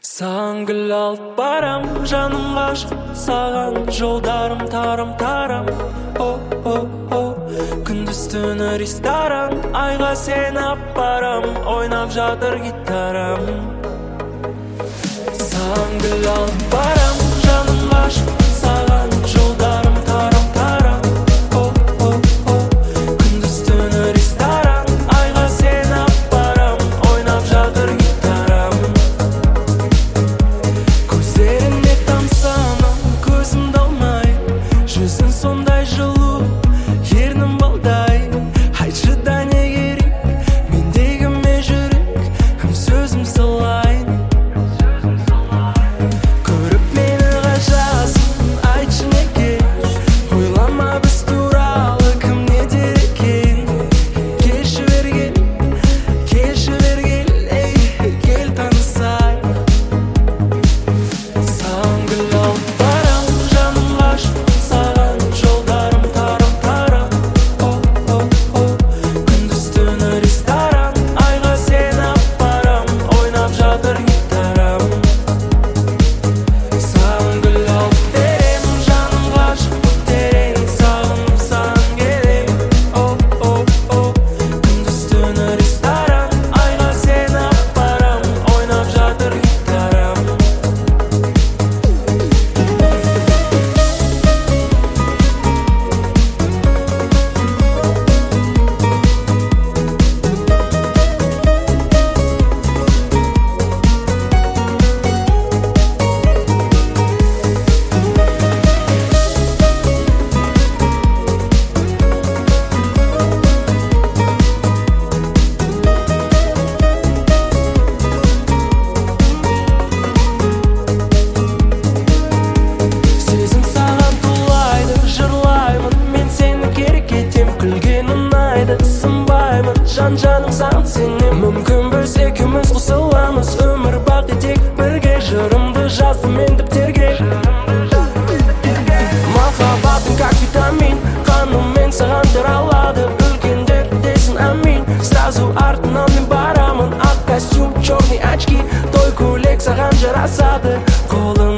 Саған гүл алып барам, жаным ғашық саған, жолдарым тарам-тарам. О, күндіз түні ресторан, айға сені апарам, ойнап жатыр гитарам. Саған гүл алып барам, жаным ғашық саған, жолдарым тарам-тарам. О, күндіз түні ресторан, айға сені апарам, ойнап жатыр гитарам. Көздеріне тамсанам, көзімді алмай, жүзің сондай жылу, ернің балдай. Айтшы да не керек, мендегі ме жүрек, кім сөзім салайын. Көріп мені ғажасын, айтшы неге, ойлама біз туралы кім не дер екен. Келші бергел, ей, кел танысайық. Саған гүл алып барам, жаным ғашық саған, жолдарым тарам-тарам. О, күндіз түні ресторан, айға сені апарам, ойнап жатыр гитарам. Саған гүл алып берем, жаным ғашық терең, сағынып саған келем. О, күндіз түні ресторан, айға сені апарам, ойнап жатыр гитарам. Сезім саған тулайды, жырлаймын, мен сені керек етем, күлген ұнайды, сынбаймын, жан-жаным саған сенем. Мүмкін біз екеуміз қосыламыз, өмір бақи тек бірге, жырымды жаздым мен дәптерге. Махаббатың как витамин, қаныммен саған таралады, үлкендер десін амин. Сразу артынан мен барамын, ақ костюм, черный очки, той көйлек саған жарасады, қолың